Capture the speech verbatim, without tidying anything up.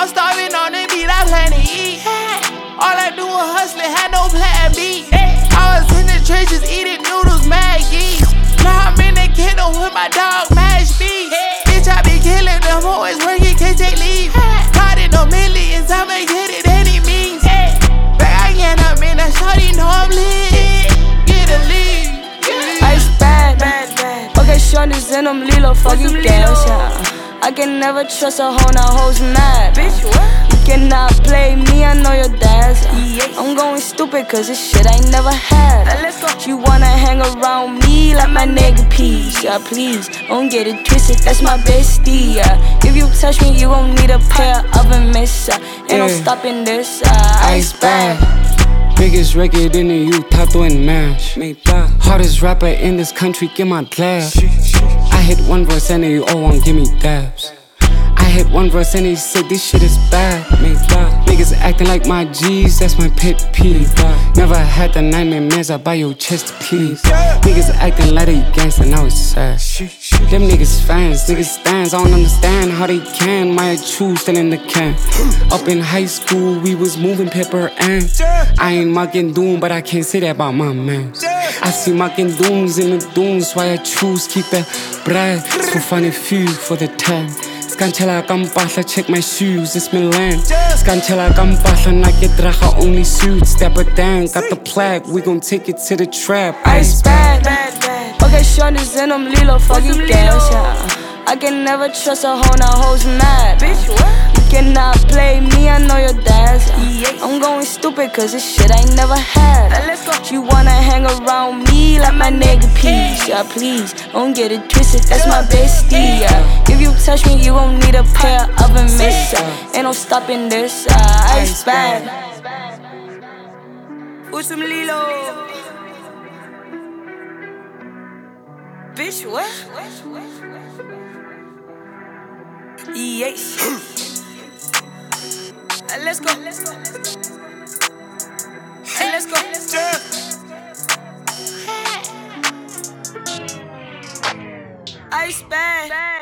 I'm starving on the beat, I plan to eat. All I do was hustling, had no plan B. I was in the trenches eating noodles, Maggie. Now I'm in the kingdom with my dog, Mash B. Bitch, I be killing them, always working, can't take leave. Caught in no millions, I'ma get it any means. Back again, I'm in a shorty, know I'm lit. Get a lead. Ice bad, bad, bad. Okay, shorties in them Lilo, fuck you dance, yeah. I can never trust a hoe, now hoes mad. Bitch, what? You cannot play me, I know your dad's. Yeah. I'm going stupid cause this shit I ain't never had. Let's go. She wanna hang around me like my nigga Peace. Yeah, please, don't get it twisted, that's my bestie, yeah. If you touch me, you gon' need a pair of a miss, uh. Ain't yeah. no stopping this, uh. Ice bad. Biggest record in the youth, Tato and Mash. Hardest rapper in this country, get my glass. I hit one verse and they all want give me dabs. I hit one verse and they say this shit is bad. Niggas acting like my G's, that's my pet peeve. Never had the nightmare mans, I buy your chest please. Niggas acting like they gangsta, now it's sad. Them niggas fans, niggas stands, I don't understand how they can. My true still in the can. Up in high school, we was moving pepper and I ain't mucking doom, but I can't say that about my man. I see mucking dooms in the dooms, why I choose keep that bread. So funny few for the time. Scanchela kampahla, check my shoes, it's Milan. Scanchela kampahla, nake draga only suit. Step it down, got the plaque, we gon' take it to the trap. Ice bad, bad, bad. Okay, shorties in them Lilo, fuck you dance, yeah. I can never trust a hoe, now hoes mad. Bitch, what? You cannot play me, I know your dad's. Yeah. I'm going stupid cause this shit I ain't never had. Let's go. She wanna hang around me like my nigga Peace. Yeah, please, don't get it twisted, that's my bestie, yeah. If you touch me, you gon' need a pair of a miss, uh. Ain't no stopping this, uh. Ice bad. With some Lilo. Bitch, what? Yes. Let's go. Let's go. Hey, let's go. Ice bad.